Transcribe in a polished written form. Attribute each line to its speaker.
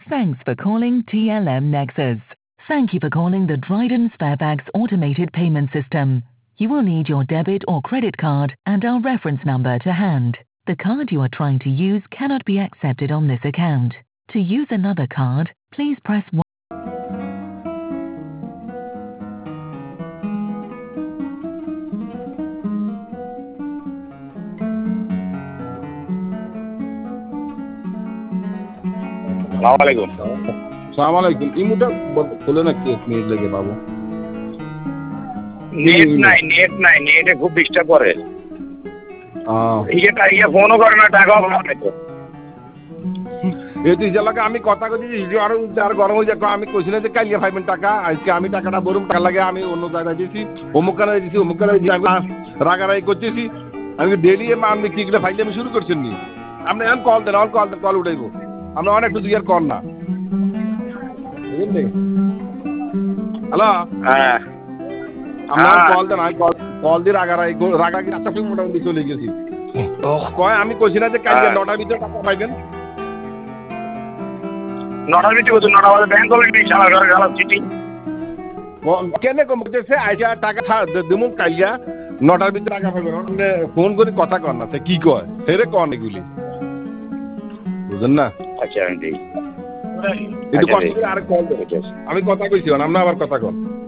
Speaker 1: Thanks for calling TLM Nexus. Thank you for calling the Dryden Sparebags automated payment system. You will need your debit or credit card and our reference number to hand. The card you are trying to use cannot be accepted on this account. To use another card, please press 1.
Speaker 2: আসসালামু আলাইকুম।
Speaker 3: সালাম আলাইকুম। ইমুটা খুলে নাকি 1 minute লেগে পাবো।
Speaker 2: Net নাই, নেটে খুব ডিস্টার্ব করে। ফোনও করে না, টাকাও পাঠায় তো।
Speaker 3: এই যে লাগে আমি কথা কইছি যে আর গরম হয়ে যাক, আমি কইছি না যে কাইলিয়া পাইবেন টাকা, আজকে আমি টাকাটা বরুম, টাকা লাগে আমি অন্য জায়গায় দিছি, অমুক কানে দিছি, অমুক কানে দিছি, আমি রাগারাগি করতেছি। আমি ডেলি মান বিক্রি করে ফাইলে আমি শুরু করছেন নি। আপনি এখন কল দেন, কল উঠাইবো। আমরা অনেক কিছু ইয়ার কল না, বুঝলেন? হ্যালো,
Speaker 2: হ্যাঁ,
Speaker 3: আমরা কল দেন, আমি কল দিয়ে রাগারাগি রাস্তা থেকে মোটামুটি চলে গেছি। কয় আমি কইছি না যে কালকে 9টার ভিতরে টাকা পাইবেন।
Speaker 2: 9টার ভিতরে বলছো, 9টা বাজে ব্যাংক কলেজ নেই, শালা ঘরে গেলাম চিঠি।
Speaker 3: কেনে কমতেছে আইসা টাকা দেবো কাইয়া 9টার ভিতরে টাকা পাইবেন। ফোন করে কথা কর না, কি কয় হেরে কন এগুলি, বুঝলেন না?
Speaker 2: আচ্ছা, আমি দিই।
Speaker 3: একটু কষ্ট করে আর কল দেবো। আমি কথা কইছি, আমরা আবার কথা কন।